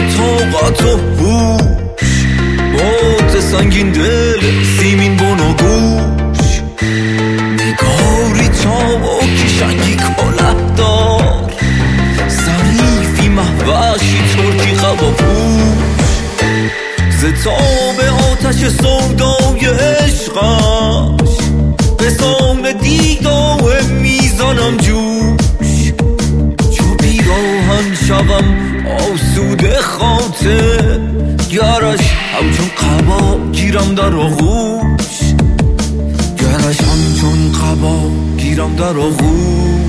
طاقت و هوش، باد سنگین دل سیمین بن و گوش، نگاری چاوکی شنگی کله دار، ظریفی محوشی ترکی قبا پوش، ستاب آتش سودای عشقش به سان دیداه میزانم جوش، چو پیراهن شوم آسوده خاطر، گرش همچون قبا گیرم در آغوش، گرش همچون قبا گیرم در آغوش.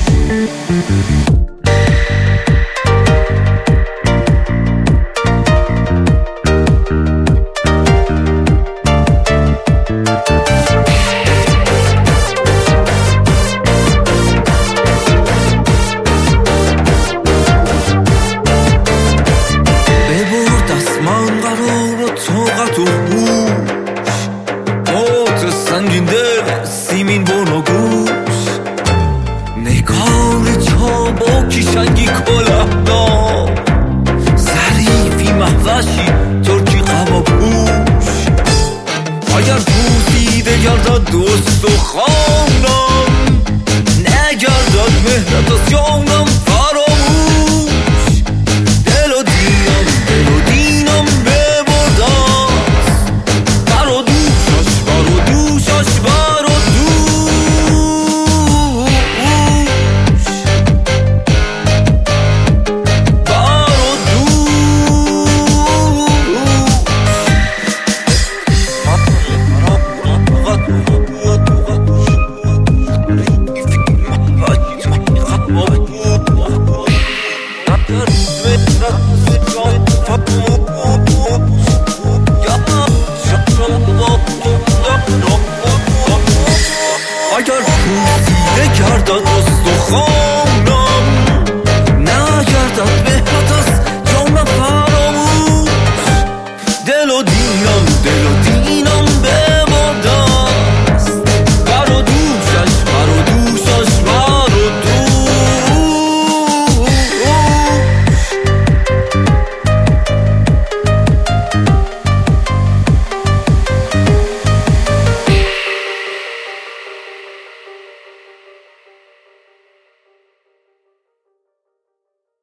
سنگین دل سیمین بن و گوش، نگار چابکی شنگی کله دار، ظریفی محوشی ترکی قبا پوش، اگر پوسیده گردد دوست